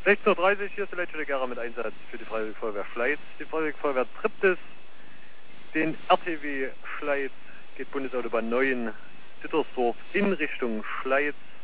16:30 Uhr, hier ist der Leitstelle Gera mit Einsatz für die Freiwillige Feuerwehr Schleiz. Die Freiwillige Feuerwehr trippt den RTW Schleiz, geht Bundesautobahn 9 Dittersdorf in Richtung Schleiz.